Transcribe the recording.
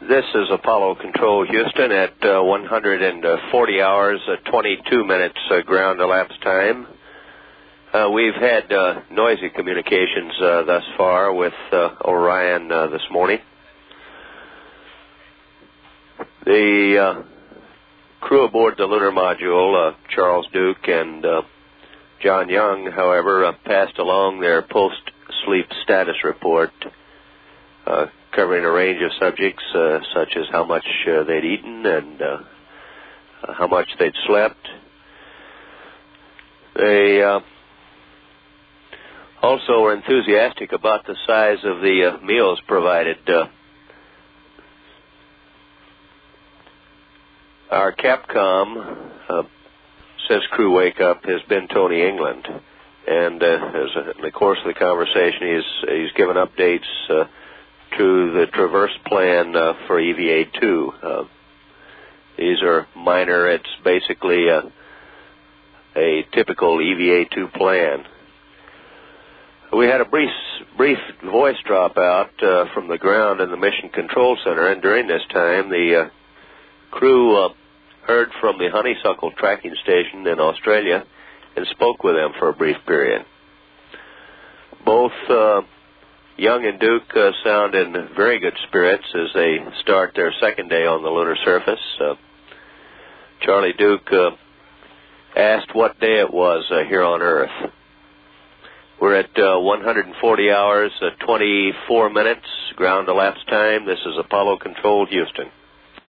This is Apollo Control Houston at 140 hours, 22 minutes ground elapsed time. We've had noisy communications thus far with Orion this morning. The crew aboard the lunar module, Charles Duke and John Young, however, passed along their post-sleep status report, covering a range of subjects such as how much they'd eaten and how much they'd slept. They also were enthusiastic about the size of the meals provided. Our Capcom, says crew wake up, has been Tony England, and in the course of the conversation he's given updates to the traverse plan for EVA-2. These are minor. It's basically a typical EVA-2 plan. We had a brief voice dropout from the ground in the Mission Control Center, and during this time the crew heard from the Honeysuckle tracking station in Australia and spoke with them for a brief period. Both Young and Duke sound in very good spirits as they start their second day on the lunar surface. Charlie Duke asked what day it was here on Earth. We're at 140 hours, 24 minutes, ground elapsed time. This is Apollo Control Houston.